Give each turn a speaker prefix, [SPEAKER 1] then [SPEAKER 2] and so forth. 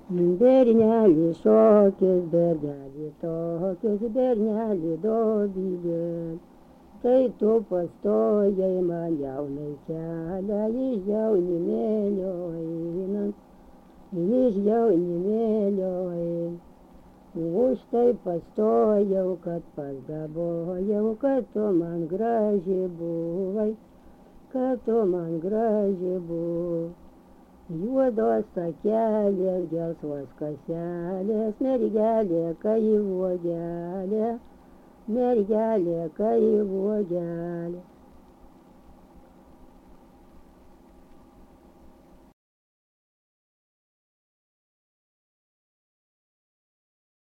[SPEAKER 1] Berneli šokis, berneli tokis, berneli dobylė. Tai tu pastojai man jaunai kelią iš jaunimėlio einant, iš jaunimėlio einant. Už tai pastojau, kad pasdabojau, kad tu man graži buvai, kad tu man graži buvai. Juodos takelės, gelsvos kaselės, mergelė kai uogelė, mergelė kai uogelė.